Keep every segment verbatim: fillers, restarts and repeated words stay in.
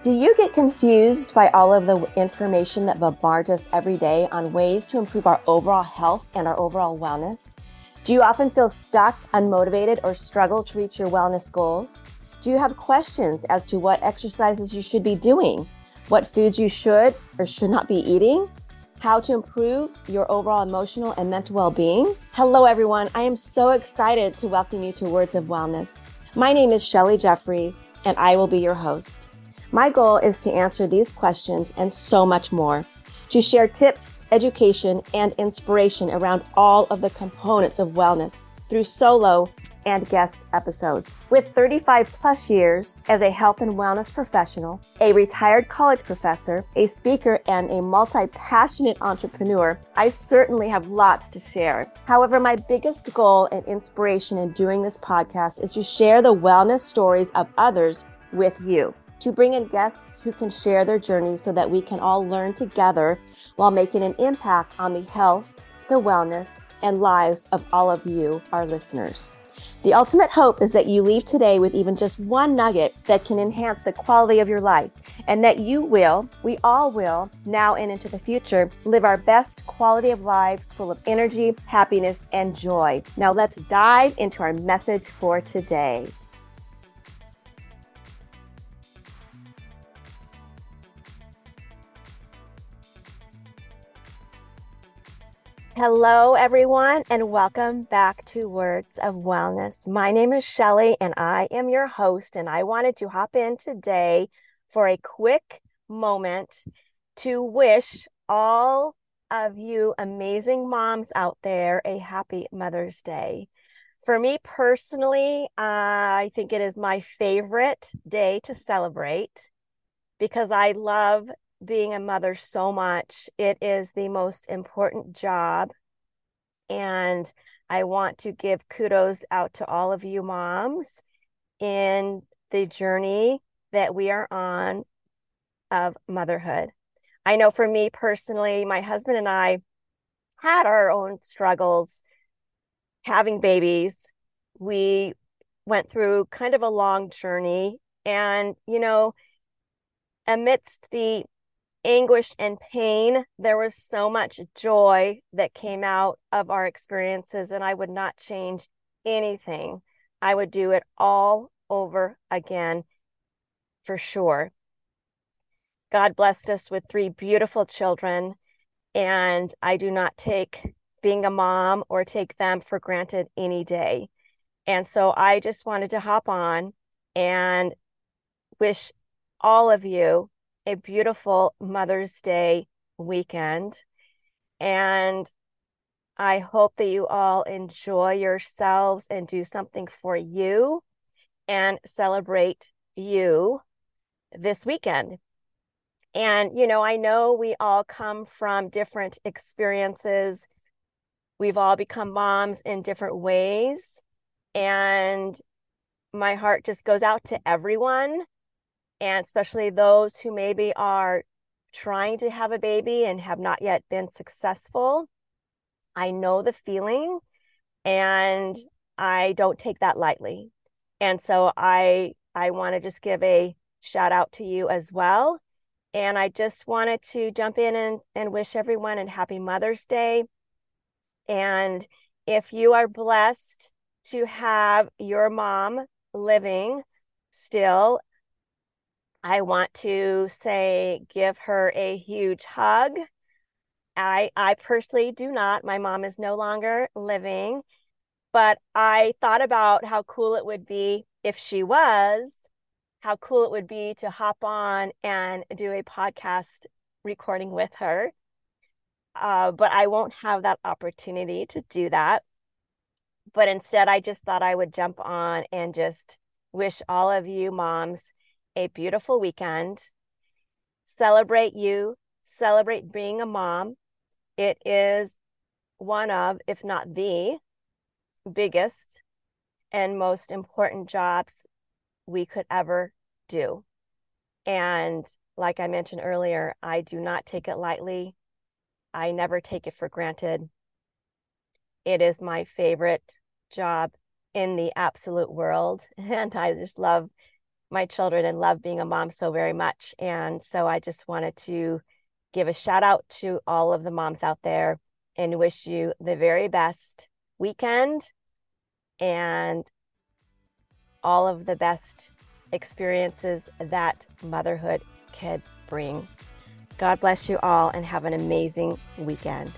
Do you get confused by all of the information that bombards us every day on ways to improve our overall health and our overall wellness? Do you often feel stuck, unmotivated, or struggle to reach your wellness goals? Do you have questions as to what exercises you should be doing, what foods you should or should not be eating, how to improve your overall emotional and mental well-being? Hello, everyone. I am so excited to welcome you to Words of Wellness. My name is Shelly Jeffries, and I will be your host. My goal is to answer these questions and so much more, to share tips, education, and inspiration around all of the components of wellness through solo and guest episodes. With thirty-five plus years as a health and wellness professional, a retired college professor, a speaker, and a multi-passionate entrepreneur, I certainly have lots to share. However, my biggest goal and inspiration in doing this podcast is to share the wellness stories of others with you, to bring in guests who can share their journeys so that we can all learn together while making an impact on the health, the wellness, and lives of all of you, our listeners. The ultimate hope is that you leave today with even just one nugget that can enhance the quality of your life, and that you will, we all will, now and into the future, live our best quality of lives full of energy, happiness, and joy. Now let's dive into our message for today. Hello, everyone, and welcome back to Words of Wellness. My name is Shelly, and I am your host, and I wanted to hop in today for a quick moment to wish all of you amazing moms out there a happy Mother's Day. For me personally, uh, I think it is my favorite day to celebrate because I love being a mother so much. It is the most important job. And I want to give kudos out to all of you moms in the journey that we are on of motherhood. I know for me personally, my husband and I had our own struggles having babies. We went through kind of a long journey, and, you know, amidst the anguish and pain, there was so much joy that came out of our experiences, and I would not change anything. I would do it all over again for sure. God blessed us with three beautiful children, and I do not take being a mom or take them for granted any day. And so I just wanted to hop on and wish all of you a beautiful Mother's Day weekend. And I hope that you all enjoy yourselves and do something for you and celebrate you this weekend. And, you know, I know we all come from different experiences. We've all become moms in different ways. And my heart just goes out to everyone, and especially those who maybe are trying to have a baby and have not yet been successful. I know the feeling, and I don't take that lightly. And so I I want to just give a shout out to you as well. And I just wanted to jump in and, and wish everyone a happy Mother's Day. And if you are blessed to have your mom living still, I want to say, give her a huge hug. I I personally do not. My mom is no longer living, but I thought about how cool it would be if she was, how cool it would be to hop on and do a podcast recording with her. Uh, but I won't have that opportunity to do that. But instead, I just thought I would jump on and just wish all of you moms a beautiful weekend. Celebrate you, celebrate being a mom. It is one of, if not the biggest and most important jobs we could ever do. And like I mentioned earlier, I do not take it lightly. I never take it for granted. It is my favorite job in the absolute world. And I just love my children and love being a mom so very much. And so I just wanted to give a shout out to all of the moms out there and wish you the very best weekend and all of the best experiences that motherhood can bring. God bless you all and have an amazing weekend.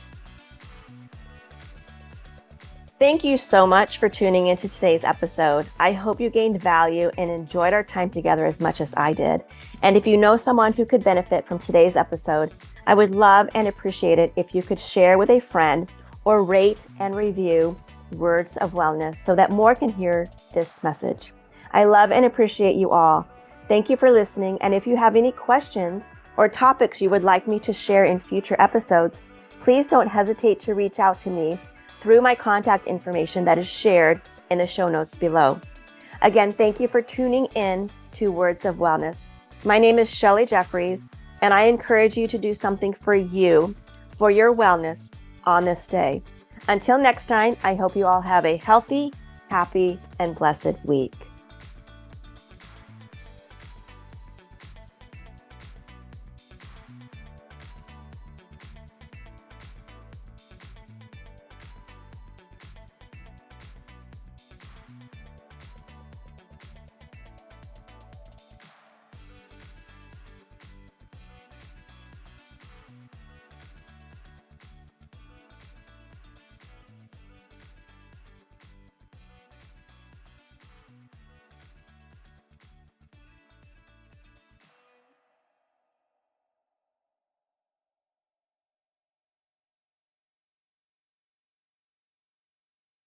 Thank you so much for tuning into today's episode. I hope you gained value and enjoyed our time together as much as I did. And if you know someone who could benefit from today's episode, I would love and appreciate it if you could share with a friend or rate and review Words of Wellness so that more can hear this message. I love and appreciate you all. Thank you for listening. And if you have any questions or topics you would like me to share in future episodes, please don't hesitate to reach out to me through my contact information that is shared in the show notes below. Again, thank you for tuning in to Words of Wellness. My name is Shelly Jeffries, and I encourage you to do something for you, for your wellness on this day. Until next time, I hope you all have a healthy, happy, and blessed week.